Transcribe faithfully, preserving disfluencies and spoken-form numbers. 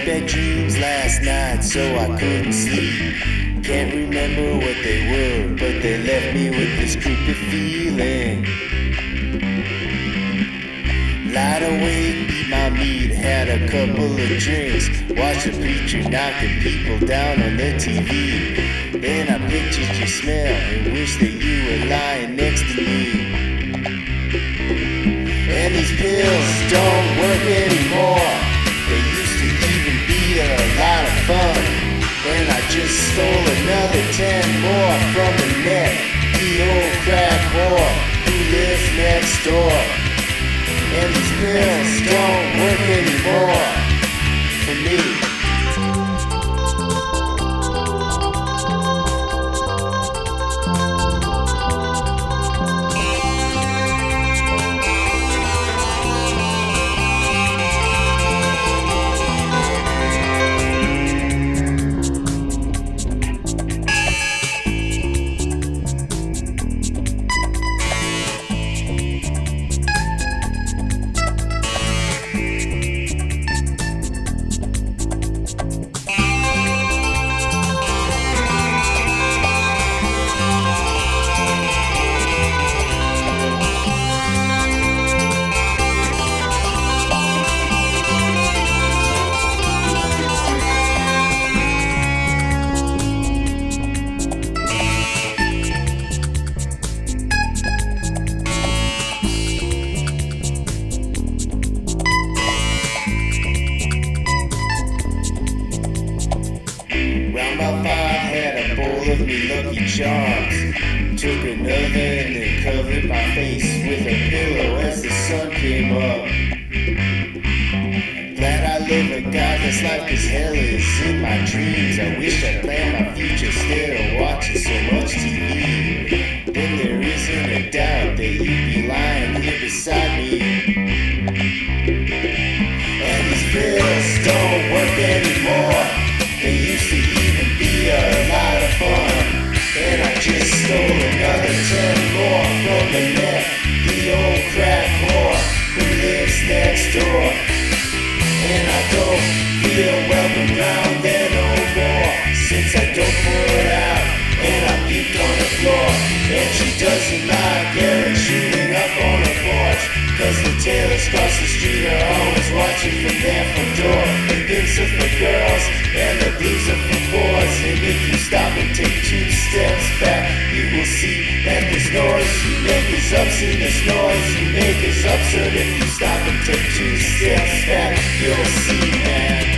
bad dreams last night, so I couldn't sleep. Can't remember what they were, but they left me with this creepy feeling. Lied awake, beat my meat, had a couple of drinks, watched the preacher knocking people down on the T V. Then I pictured your smell and wished that you were lying next to me. And these pills don't work anymore. They used to even be a lot of fun. And I just stole another ten more from the net, the old crack whore who lives next door. And these pills don't work anymore for me. Round about five, had a bowl of me Lucky Charms. Took another and then covered my face with a pillow as the sun came up. Glad I live a godless life, cause hell is in my dreams. I wish I planned my future instead of watching so much T V. Then there isn't a doubt that you'd be lying here beside me. And these pills don't work anymore. They used to even be a lot of fun. And I just stole another ten more from the net, the old crack whore who lives next door. And I don't feel welcome round there no more, since I don't pour it out and I puked on the floor. And she doesn't like Eric shooting up on her porch, cause the tailors across the street are always watching from their front door. The pinks are for girls and the blues are for boys. And if you stop and take two steps back, you will see that this noise you make is absurd. This noise you make is absurd. If you stop and take two steps back, you'll see, man.